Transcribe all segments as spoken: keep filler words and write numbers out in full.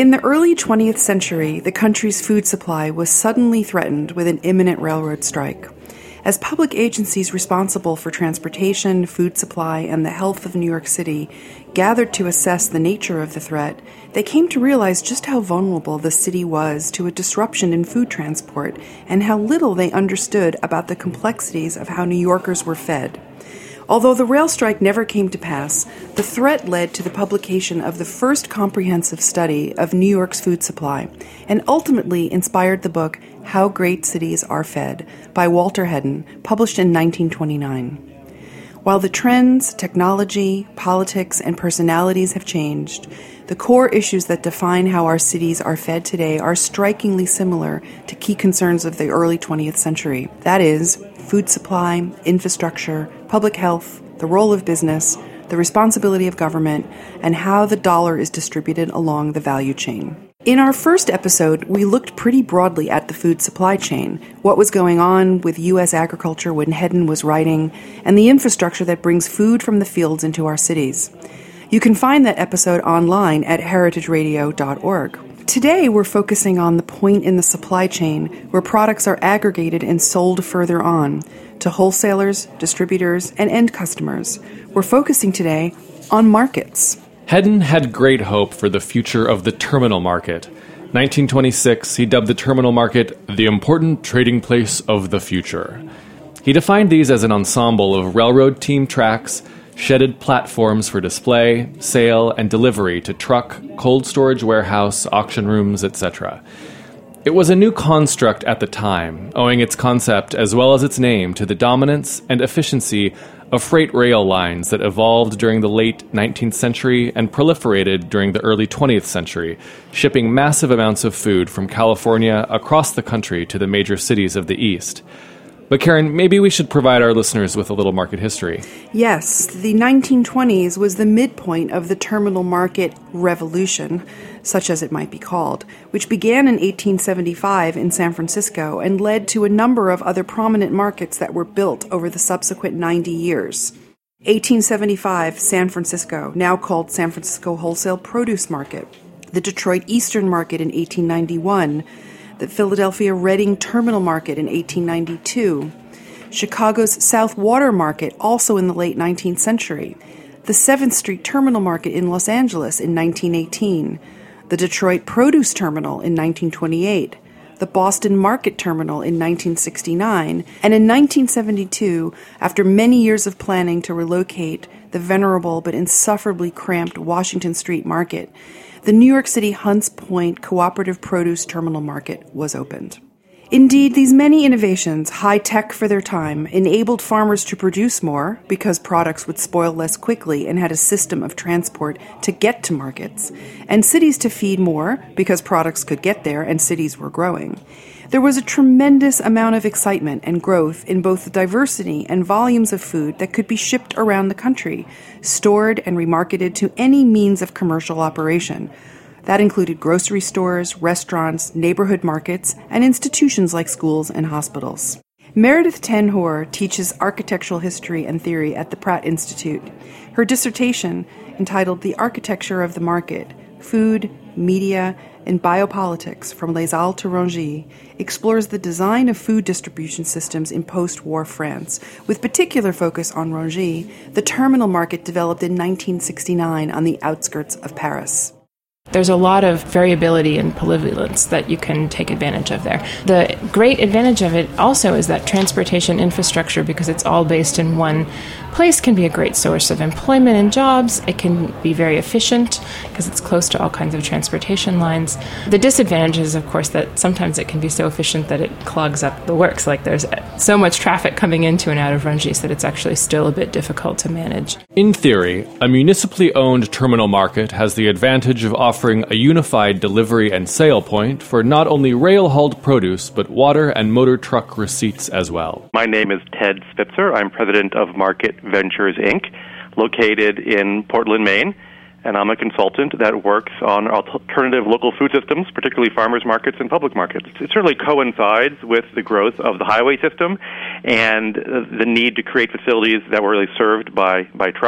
In the early twentieth century, the country's food supply was suddenly threatened with an imminent railroad strike. As public agencies responsible for transportation, food supply, and the health of New York City gathered to assess the nature of the threat, they came to realize just how vulnerable the city was to a disruption in food transport and how little they understood about the complexities of how New Yorkers were fed. Although the rail strike never came to pass, the threat led to the publication of the first comprehensive study of New York's food supply, and ultimately inspired the book How Great Cities Are Fed by Walter Hedden, published in nineteen twenty-nine. While the trends, technology, politics, and personalities have changed, the core issues that define how our cities are fed today are strikingly similar to key concerns of the early twentieth century. That is, food supply, infrastructure, public health, the role of business, the responsibility of government, and how the dollar is distributed along the value chain. In our first episode, we looked pretty broadly at the food supply chain, what was going on with U S agriculture when Hedden was writing, and the infrastructure that brings food from the fields into our cities. You can find that episode online at heritage radio dot org. Today, we're focusing on the point in the supply chain where products are aggregated and sold further on to wholesalers, distributors, and end customers. We're focusing today on markets. Hedden had great hope for the future of the terminal market. nineteen twenty-six, he dubbed the terminal market the important trading place of the future. He defined these as an ensemble of railroad team tracks, shedded platforms for display, sale, and delivery to truck, cold storage warehouse, auction rooms, et cetera. It was a new construct at the time, owing its concept as well as its name to the dominance and efficiency of freight rail lines that evolved during the late nineteenth century and proliferated during the early twentieth century, shipping massive amounts of food from California across the country to the major cities of the East. But Karen, maybe we should provide our listeners with a little market history. Yes, the nineteen twenties was the midpoint of the terminal market revolution, such as it might be called, which began in eighteen seventy-five in San Francisco and led to a number of other prominent markets that were built over the subsequent ninety years. eighteen seventy-five, San Francisco, now called San Francisco Wholesale Produce Market. The Detroit Eastern Market in eighteen ninety-one. The Philadelphia Reading Terminal Market in eighteen ninety-two, Chicago's South Water Market, also in the late nineteenth century, the seventh Street Terminal Market in Los Angeles in nineteen eighteen, the Detroit Produce Terminal in nineteen twenty-eight, the Boston Market Terminal in nineteen sixty-nine, and in nineteen seventy-two, after many years of planning to relocate the venerable but insufferably cramped Washington Street Market, the New York City Hunts Point Cooperative Produce Terminal Market was opened. Indeed, these many innovations, high-tech for their time, enabled farmers to produce more because products would spoil less quickly and had a system of transport to get to markets, and cities to feed more because products could get there and cities were growing. There was a tremendous amount of excitement and growth in both the diversity and volumes of food that could be shipped around the country, stored and remarketed to any means of commercial operation. That included grocery stores, restaurants, neighborhood markets, and institutions like schools and hospitals. Meredith Ten Hoare teaches architectural history and theory at the Pratt Institute. Her dissertation, entitled The Architecture of the Market, Food, Media, and Biopolitics from Les Halles to Rungis, explores the design of food distribution systems in post-war France, with particular focus on Rungis, the terminal market developed in nineteen sixty-nine on the outskirts of Paris. There's a lot of variability and polyvalence that you can take advantage of there. The great advantage of it also is that transportation infrastructure, because it's all based in one place, can be a great source of employment and jobs. It can be very efficient because it's close to all kinds of transportation lines. The disadvantage is, of course, that sometimes it can be so efficient that it clogs up the works. Like there's so much traffic coming into and out of Rungis that it's actually still a bit difficult to manage. In theory, a municipally owned terminal market has the advantage of offering a unified delivery and sale point for not only rail-hauled produce, but water and motor truck receipts as well. My name is Ted Spitzer. I'm president of Market Ventures, Incorporated, located in Portland, Maine, and I'm a consultant that works on alternative local food systems, particularly farmers markets and public markets. It certainly coincides with the growth of the highway system and the need to create facilities that were really served by, by trucks.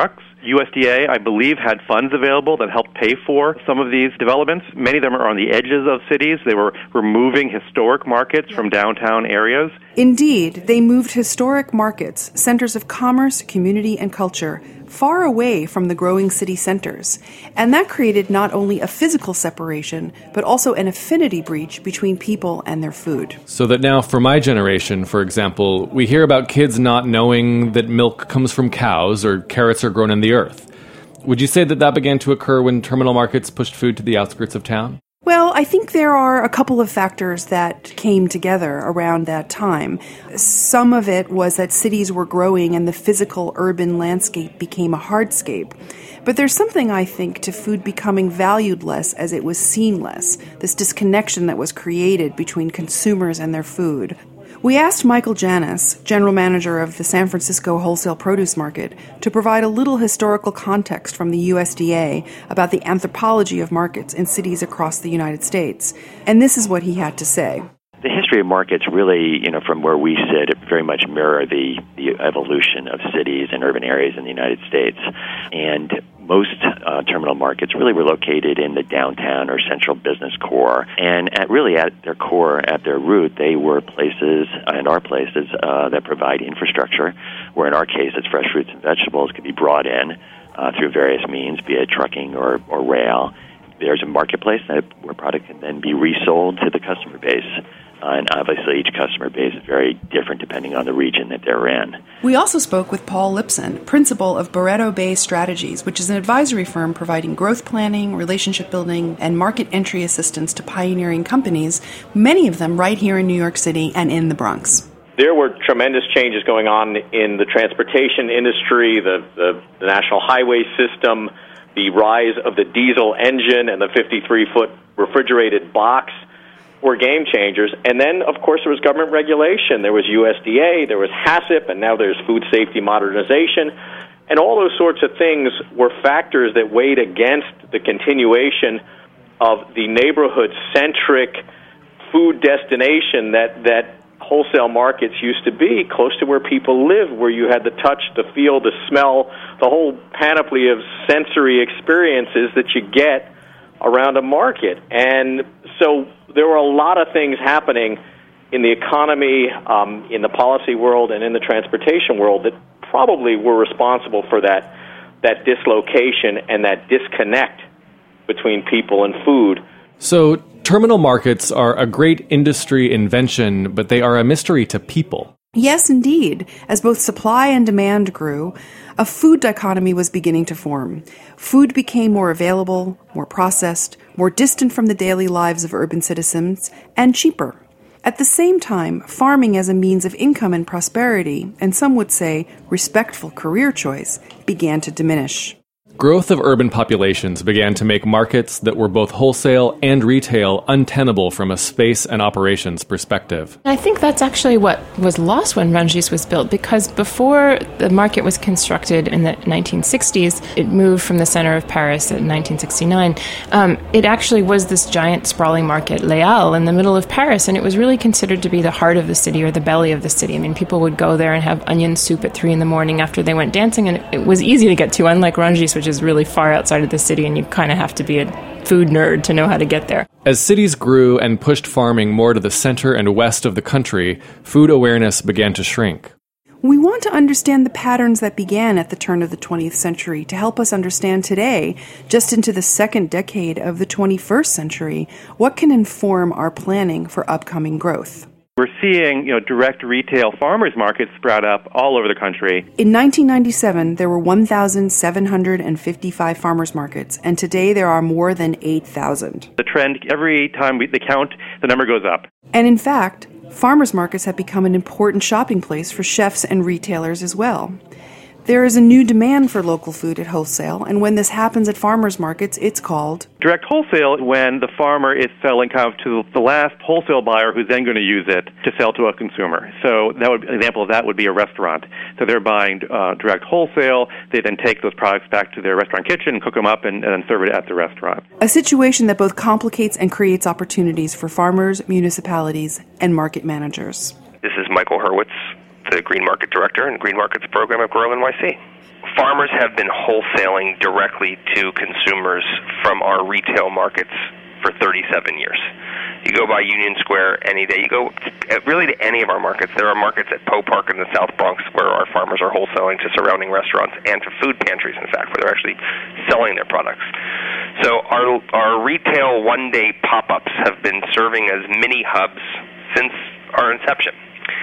U S D A, I believe, had funds available that helped pay for some of these developments. Many of them are on the edges of cities. They were removing historic markets from downtown areas. Indeed, they moved historic markets, centers of commerce, community, and culture, far away from the growing city centers. And that created not only a physical separation, but also an affinity breach between people and their food. So that now, for my generation, for example, we hear about kids not knowing that milk comes from cows or carrots are grown in the earth. Would you say that that began to occur when terminal markets pushed food to the outskirts of town? Well, I think there are a couple of factors that came together around that time. Some of it was that cities were growing and the physical urban landscape became a hardscape. But there's something, I think, to food becoming valued less as it was seen less, this disconnection that was created between consumers and their food. We asked Michael Janis, general manager of the San Francisco Wholesale Produce Market, to provide a little historical context from the U S D A about the anthropology of markets in cities across the United States. And this is what he had to say. The history of markets really, you know, from where we sit, it very much mirror the, the evolution of cities and urban areas in the United States. And most uh, terminal markets really were located in the downtown or central business core. And at really at their core, at their root, they were places and are places uh, that provide infrastructure, where in our case it's fresh fruits and vegetables can be brought in uh, through various means, be it trucking or, or rail. There's a marketplace that, where product can then be resold to the customer base. Uh, and obviously, each customer base is very different depending on the region that they're in. We also spoke with Paul Lipson, principal of Barretto Bay Strategies, which is an advisory firm providing growth planning, relationship building, and market entry assistance to pioneering companies, many of them right here in New York City and in the Bronx. There were tremendous changes going on in the transportation industry, the, the, the national highway system, the rise of the diesel engine and the fifty-three foot refrigerated box were game changers. And then, of course, there was government regulation. There was U S D A, there was HACCP, and now there's food safety modernization. And all those sorts of things were factors that weighed against the continuation of the neighborhood-centric food destination that, that wholesale markets used to be, close to where people live, where you had the touch, the feel, the smell, the whole panoply of sensory experiences that you get around a market. And so there were a lot of things happening in the economy, um, in the policy world, and in the transportation world that probably were responsible for that that dislocation and that disconnect between people and food. So terminal markets are a great industry invention, but they are a mystery to people. Yes, indeed. As both supply and demand grew, a food dichotomy was beginning to form. Food became more available, more processed, more distant from the daily lives of urban citizens, and cheaper. At the same time, farming as a means of income and prosperity, and some would say respectful career choice, began to diminish. Growth of urban populations began to make markets that were both wholesale and retail untenable from a space and operations perspective. I think that's actually what was lost when Rungis was built, because before the market was constructed in the nineteen sixties, it moved from the center of Paris in nineteen sixty-nine. Um, it actually was this giant sprawling market, Les Halles, in the middle of Paris, and it was really considered to be the heart of the city or the belly of the city. I mean, people would go there and have onion soup at three in the morning after they went dancing, and it was easy to get to, unlike Rungis, which is really far outside of the city, and you kind of have to be a food nerd to know how to get there. As cities grew and pushed farming more to the center and west of the country, food awareness began to shrink. We want to understand the patterns that began at the turn of the twentieth century to help us understand today, just into the second decade of the twenty-first century, what can inform our planning for upcoming growth. We're seeing, you know, direct retail farmers markets sprout up all over the country. In nineteen ninety-seven, there were one thousand seven hundred fifty-five farmers markets, and today there are more than eight thousand. The trend, every time we, they count, the number goes up. And in fact, farmers markets have become an important shopping place for chefs and retailers as well. There is a new demand for local food at wholesale, and when this happens at farmers markets, it's called direct wholesale, when the farmer is selling kind of to the last wholesale buyer who's then going to use it to sell to a consumer. So that would, an example of that would be a restaurant. So they're buying uh, direct wholesale. They then take those products back to their restaurant kitchen, cook them up, and, and then serve it at the restaurant. A situation that both complicates and creates opportunities for farmers, municipalities, and market managers. This is Michael Hurwitz, the Green Market Director and Green Markets Program at Grow N Y C. Farmers have been wholesaling directly to consumers from our retail markets for thirty-seven years. You go by Union Square any day. You go really to any of our markets. There are markets at Poe Park in the South Bronx where our farmers are wholesaling to surrounding restaurants and to food pantries, in fact, where they're actually selling their products. So our our retail one-day pop-ups have been serving as mini hubs since our inception.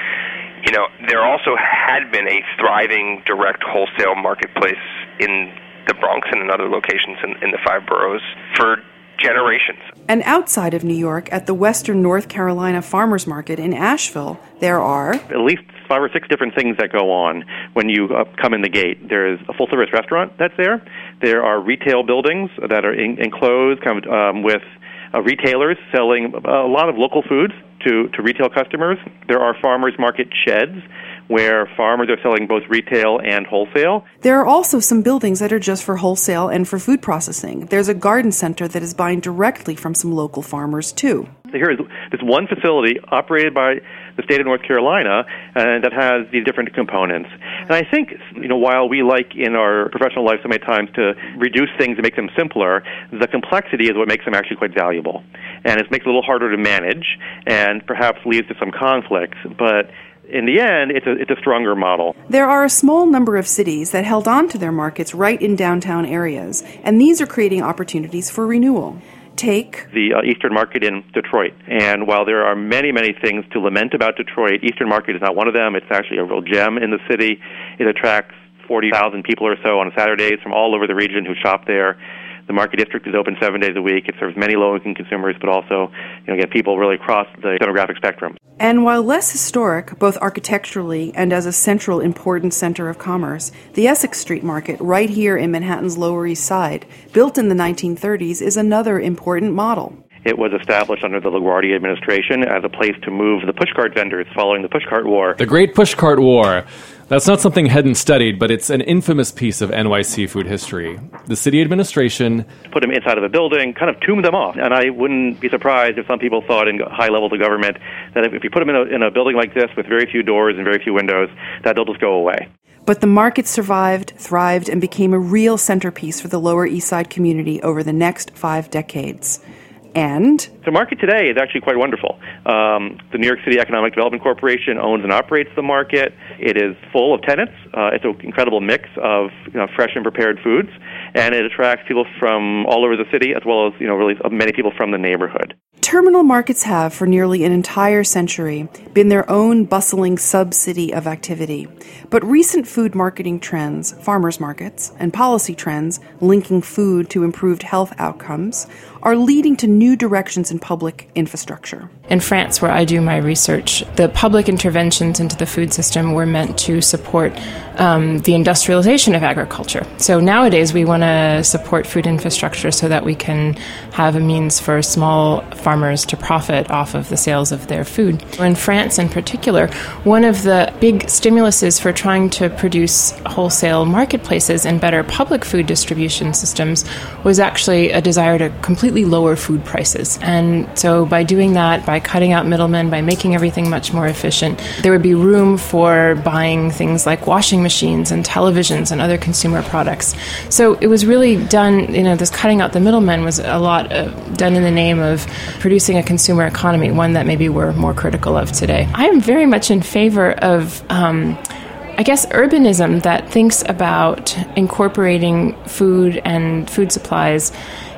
You know, there also had been a thriving direct wholesale marketplace in the Bronx and in other locations in, in the five boroughs for generations. And outside of New York, at the Western North Carolina Farmers Market in Asheville, there are at least five or six different things that go on when you uh, come in the gate. There's a full-service restaurant that's there. There are retail buildings that are in, enclosed kind of, um, with uh, retailers selling a lot of local foods to, to retail customers. There are farmers market sheds where farmers are selling both retail and wholesale. There are also some buildings that are just for wholesale and for food processing. There's a garden center that is buying directly from some local farmers, too. So here is this one facility operated by the state of North Carolina uh, that has these different components. And I think, you know, while we like in our professional life so many times to reduce things and make them simpler, the complexity is what makes them actually quite valuable. And it makes it a little harder to manage and perhaps leads to some conflicts. But in the end, it's a, it's a stronger model. There are a small number of cities that held on to their markets right in downtown areas, and these are creating opportunities for renewal. Take the uh, Eastern Market in Detroit. And while there are many, many things to lament about Detroit, Eastern Market is not one of them. It's actually a real gem in the city. It attracts forty thousand people or so on Saturdays from all over the region who shop there. The market district is open seven days a week. It serves many low-income consumers, but also, you know, get people really across the demographic spectrum. And while less historic, both architecturally and as a central important center of commerce, the Essex Street Market, right here in Manhattan's Lower East Side, built in the nineteen thirties, is another important model. It was established under the LaGuardia administration as a place to move the pushcart vendors following the pushcart war. The Great Pushcart War. That's not something Hedden studied, but it's an infamous piece of N Y C food history. The city administration put them inside of a building, kind of tombed them off. And I wouldn't be surprised if some people thought in high levels of government that if you put them in a, in a building like this with very few doors and very few windows, that they'll just go away. But the market survived, thrived, and became a real centerpiece for the Lower East Side community over the next five decades. And the market today is actually quite wonderful. Um, the New York City Economic Development Corporation owns and operates the market. It is full of tenants. Uh, it's an incredible mix of, you know, fresh and prepared foods, and it attracts people from all over the city as well as, you know, really many people from the neighborhood. Terminal markets have, for nearly an entire century, been their own bustling sub-city of activity. But recent food marketing trends, farmers markets, and policy trends linking food to improved health outcomes are leading to new directions in public infrastructure. In France, where I do my research, the public interventions into the food system were meant to support um, the industrialization of agriculture. So nowadays we want to support food infrastructure so that we can have a means for small farmers to profit off of the sales of their food. In France in particular, one of the big stimuluses for trying to produce wholesale marketplaces and better public food distribution systems was actually a desire to completely lower food prices. And so by doing that, by cutting out middlemen, by making everything much more efficient, there would be room for buying things like washing machines and televisions and other consumer products. So it was really done, you know, this cutting out the middlemen was a lot uh, done in the name of producing a consumer economy, one that maybe we're more critical of today. I am very much in favor of um, I guess urbanism that thinks about incorporating food and food supplies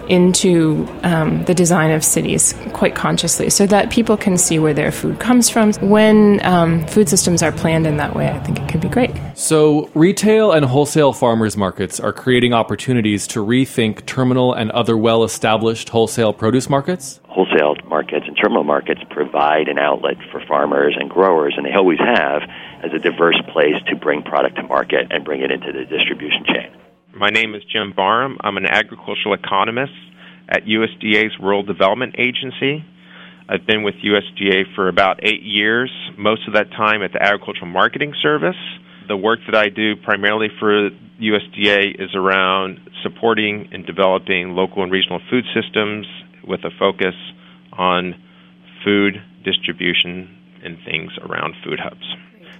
into um, the design of cities quite consciously so that people can see where their food comes from. When um, food systems are planned in that way, I think it can be great. So retail and wholesale farmers markets are creating opportunities to rethink terminal and other well-established wholesale produce markets? Wholesale markets and terminal markets provide an outlet for farmers and growers, and they always have, as a diverse place to bring product to market and bring it into the distribution chain. My name is Jim Barham. I'm an agricultural economist at U S D A's Rural Development Agency. I've been with U S D A for about eight years, most of that time at the Agricultural Marketing Service. The work that I do primarily for U S D A is around supporting and developing local and regional food systems with a focus on food distribution and things around food hubs.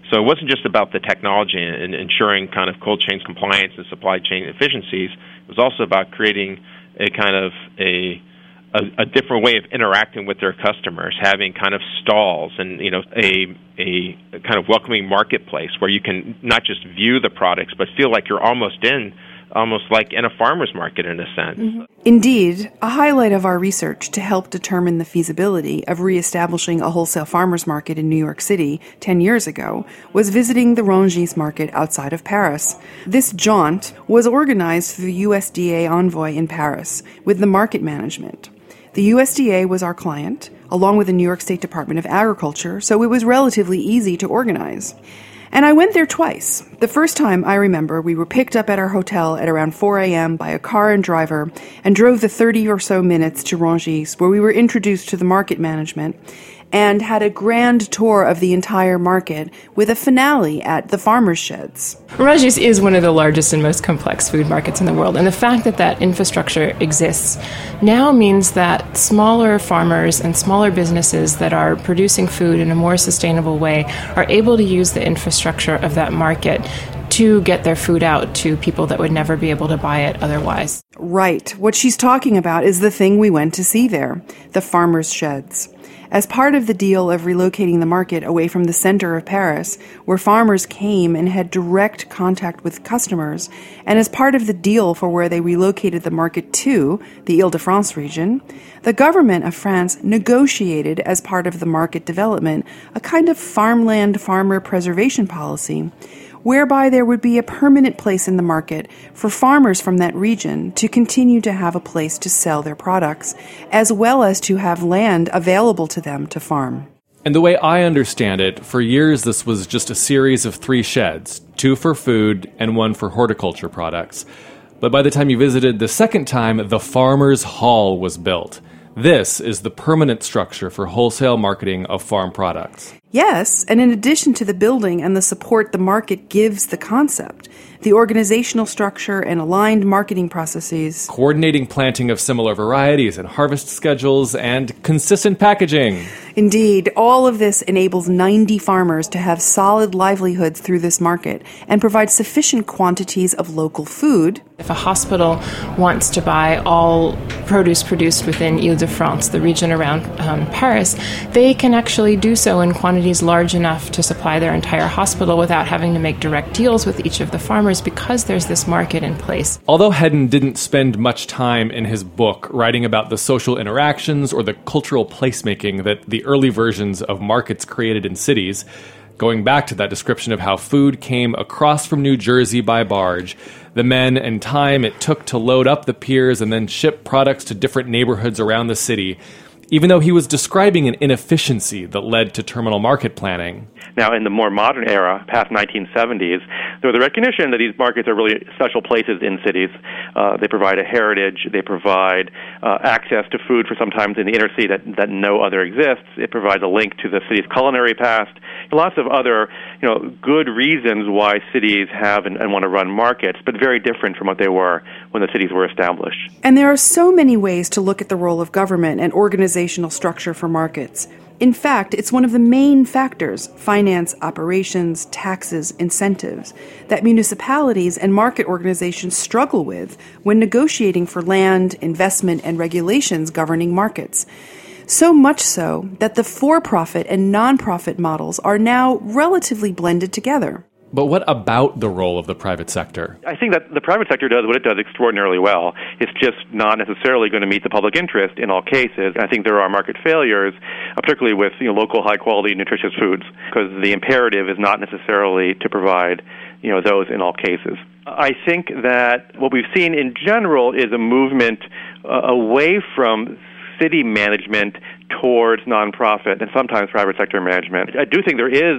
So it wasn't just about the technology and ensuring kind of cold chain compliance and supply chain efficiencies. It was also about creating a kind of a A, a different way of interacting with their customers, having kind of stalls and, you know, a, a a kind of welcoming marketplace where you can not just view the products, but feel like you're almost in, almost like in a farmer's market in a sense. Mm-hmm. Indeed, a highlight of our research to help determine the feasibility of reestablishing a wholesale farmers market in New York City ten years ago was visiting the Rungis market outside of Paris. This jaunt was organized through the U S D A envoy in Paris with the market management. The U S D A was our client, along with the New York State Department of Agriculture, so it was relatively easy to organize. And I went there twice. The first time, I remember, we were picked up at our hotel at around four a.m. by a car and driver and drove the thirty or so minutes to Rungis, where we were introduced to the market management and had a grand tour of the entire market with a finale at the farmers' sheds. Rungis is one of the largest and most complex food markets in the world, and the fact that that infrastructure exists now means that smaller farmers and smaller businesses that are producing food in a more sustainable way are able to use the infrastructure of that market to get their food out to people that would never be able to buy it otherwise. Right. What she's talking about is the thing we went to see there, the farmers' sheds. As part of the deal of relocating the market away from the center of Paris, where farmers came and had direct contact with customers, and as part of the deal for where they relocated the market to, the Ile-de-France region, the government of France negotiated as part of the market development a kind of farmland farmer preservation policy, whereby there would be a permanent place in the market for farmers from that region to continue to have a place to sell their products, as well as to have land available to them to farm. And the way I understand it, for years this was just a series of three sheds, two for food and one for horticulture products. But by the time you visited the second time, the Farmers' Hall was built. This is the permanent structure for wholesale marketing of farm products. Yes, and in addition to the building and the support the market gives the concept, the organizational structure and aligned marketing processes, coordinating planting of similar varieties and harvest schedules, and consistent packaging. Indeed, all of this enables ninety farmers to have solid livelihoods through this market and provide sufficient quantities of local food. If a hospital wants to buy all produce produced within Ile-de-France, the region around um, Paris, they can actually do so in quantities large enough to supply their entire hospital without having to make direct deals with each of the farmers because there's this market in place. Although Hedden didn't spend much time in his book writing about the social interactions or the cultural placemaking that the early versions of markets created in cities, going back to that description of how food came across from New Jersey by barge, the men and time it took to load up the piers and then ship products to different neighborhoods around the city, even though he was describing an inefficiency that led to terminal market planning. Now, in the more modern era, past nineteen seventies, there was a recognition that these markets are really special places in cities. Uh, they provide a heritage. They provide uh, access to food for sometimes in the inner city that, that no other exists. It provides a link to the city's culinary past. Lots of other, you know, good reasons why cities have and, and want to run markets, but very different from what they were when the cities were established. And there are so many ways to look at the role of government and organizational structure for markets. In fact, it's one of the main factors, finance, operations, taxes, incentives, that municipalities and market organizations struggle with when negotiating for land, investment, and regulations governing markets. So much so that the for-profit and non-profit models are now relatively blended together. But what about the role of the private sector? I think that the private sector does what it does extraordinarily well. It's just not necessarily going to meet the public interest in all cases. I think there are market failures, particularly with you know, local, high-quality, nutritious foods, because the imperative is not necessarily to provide you know, those in all cases. I think that what we've seen in general is a movement uh, away from city management towards nonprofit and sometimes private sector management. I do think there is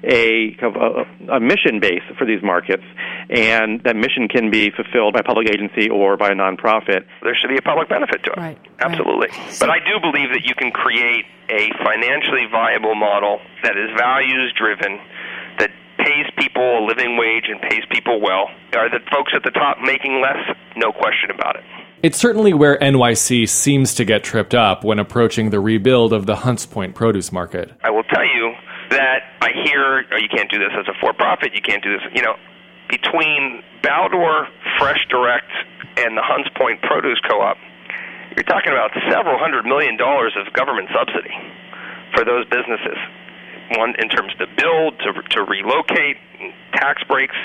a, a, a mission base for these markets, and that mission can be fulfilled by a public agency or by a nonprofit. There should be a public benefit to it. Right. Absolutely. Right. But I do believe that you can create a financially viable model that is values-driven, that pays people a living wage and pays people well. Are the folks at the top making less? No question about it. It's certainly where N Y C seems to get tripped up when approaching the rebuild of the Hunts Point produce market. I will tell you that I hear, oh, you can't do this as a for-profit, you can't do this, you know, between Baldor, Fresh Direct, and the Hunts Point Produce Co-op, you're talking about several hundred million dollars of government subsidy for those businesses. One, in terms to build, to to relocate, tax breaks.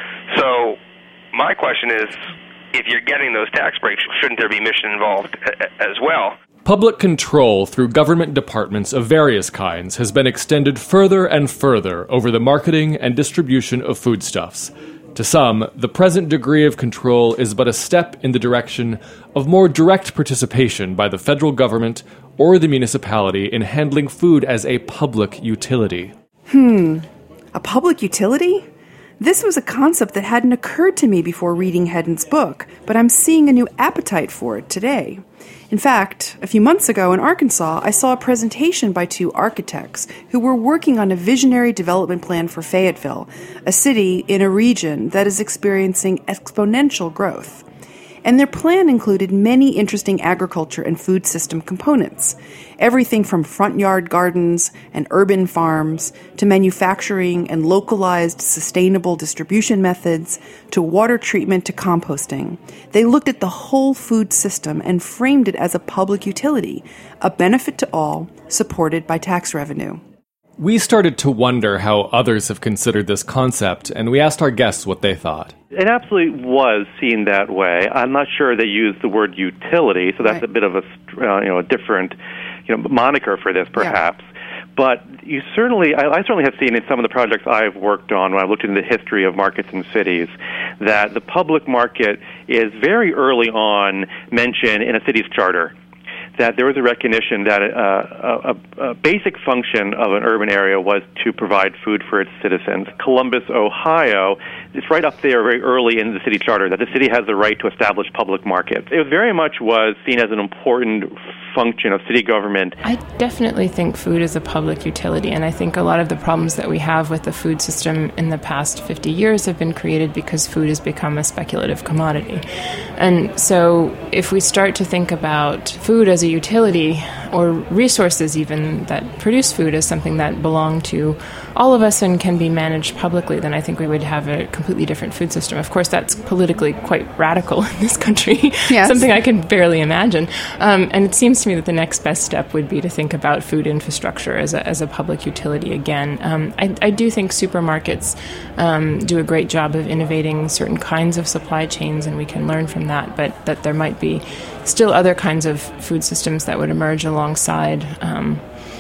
So my question is, if you're getting those tax breaks, shouldn't there be mission involved as well? Public control through government departments of various kinds has been extended further and further over the marketing and distribution of foodstuffs. To some, the present degree of control is but a step in the direction of more direct participation by the federal government or the municipality in handling food as a public utility. Hmm. A public utility? This was a concept that hadn't occurred to me before reading Hedden's book, but I'm seeing a new appetite for it today. In fact, a few months ago in Arkansas, I saw a presentation by two architects who were working on a visionary development plan for Fayetteville, a city in a region that is experiencing exponential growth. And their plan included many interesting agriculture and food system components. Everything from front yard gardens and urban farms to manufacturing and localized sustainable distribution methods to water treatment to composting. They looked at the whole food system and framed it as a public utility, a benefit to all, supported by tax revenue. We started to wonder how others have considered this concept, and we asked our guests what they thought. It absolutely was seen that way. I'm not sure they used the word utility, so that's right. a bit of a uh, you know a different you know moniker for this, perhaps. Yeah. But you certainly, I, I certainly have seen in some of the projects I've worked on when I've looked into the history of markets and cities, that the public market is very early on mentioned in a city's charter. That there was a recognition that a, a, a basic function of an urban area was to provide food for its citizens. Columbus, Ohio, it's right up there very early in the city charter that the city has the right to establish public markets. It very much was seen as an important function of city government. I definitely think food is a public utility, and I think a lot of the problems that we have with the food system in the past fifty years have been created because food has become a speculative commodity. And so if we start to think about food as a utility, or resources even that produce food as something that belong to all of us and can be managed publicly, then I think we would have a completely different food system. Of course, that's politically quite radical in this country, yes. Something I can barely imagine. Um, and it seems to me that the next best step would be to think about food infrastructure as a, as a public utility again. Um, I, I do think supermarkets um, do a great job of innovating certain kinds of supply chains, and we can learn from that, but that there might be still other kinds of food systems that would emerge alongside um,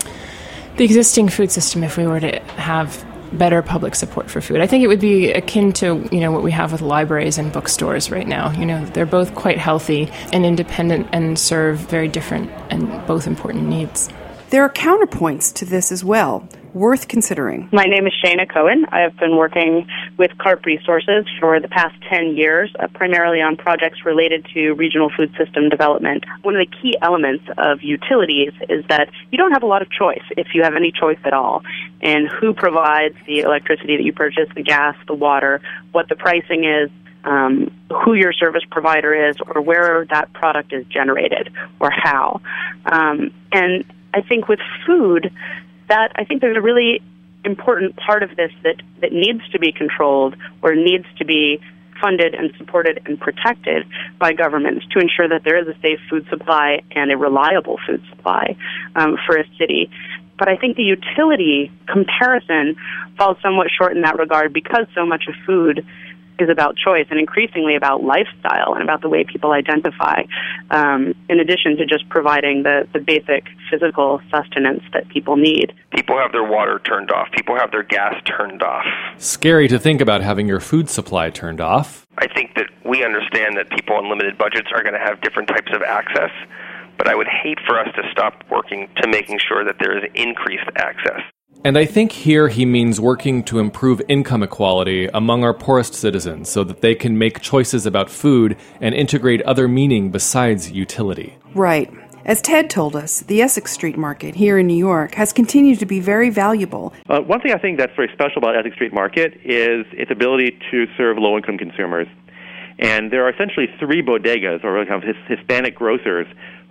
the existing food system if we were to have better public support for food. I think it would be akin to, you know, what we have with libraries and bookstores right now. You know, they're both quite healthy and independent and serve very different and both important needs. There are counterpoints to this as well, worth considering. My name is Shana Cohen. I have been working with CARP Resources for the past ten years, uh, primarily on projects related to regional food system development. One of the key elements of utilities is that you don't have a lot of choice, if you have any choice at all, in who provides the electricity that you purchase, the gas, the water, what the pricing is, um, who your service provider is, or where that product is generated, or how. Um, and I think with food, that I think there's a really important part of this that, that needs to be controlled or needs to be funded and supported and protected by governments to ensure that there is a safe food supply and a reliable food supply um, for a city. But I think the utility comparison falls somewhat short in that regard because so much of food is about choice and increasingly about lifestyle and about the way people identify, um, in addition to just providing the, the basic physical sustenance that people need. People have their water turned off. People have their gas turned off. Scary to think about having your food supply turned off. I think that we understand that people on limited budgets are going to have different types of access, but I would hate for us to stop working to making sure that there is increased access. And I think here he means working to improve income equality among our poorest citizens so that they can make choices about food and integrate other meaning besides utility. Right. As Ted told us, the Essex Street Market here in New York has continued to be very valuable. Uh, one thing I think that's very special about Essex Street Market is its ability to serve low-income consumers. And there are essentially three bodegas, or kind of Hispanic grocers,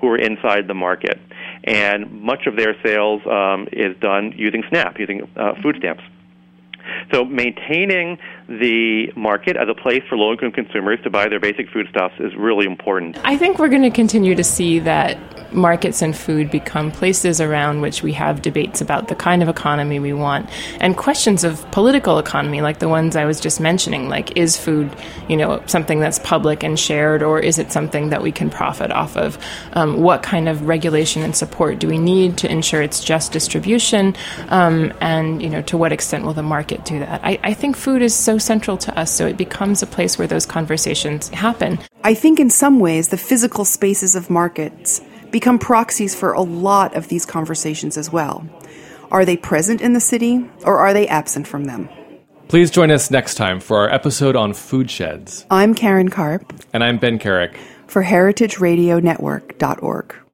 who are inside the market. And much of their sales um, is done using SNAP, using uh, food stamps. So maintaining the market as a place for low-income consumers to buy their basic foodstuffs is really important. I think we're going to continue to see that markets and food become places around which we have debates about the kind of economy we want and questions of political economy, like the ones I was just mentioning, like is food, you know, something that's public and shared, or is it something that we can profit off of? Um, what kind of regulation and support do we need to ensure it's just distribution? Um, and, you know, to what extent will the market do that? I, I think food is so central to us, so it becomes a place where those conversations happen. I think in some ways the physical spaces of markets become proxies for a lot of these conversations as well. Are they present in the city, or are they absent from them? Please join us next time for our episode on food sheds. I'm Karen Karp. And I'm Ben Carrick. For Heritage Radio Network dot org.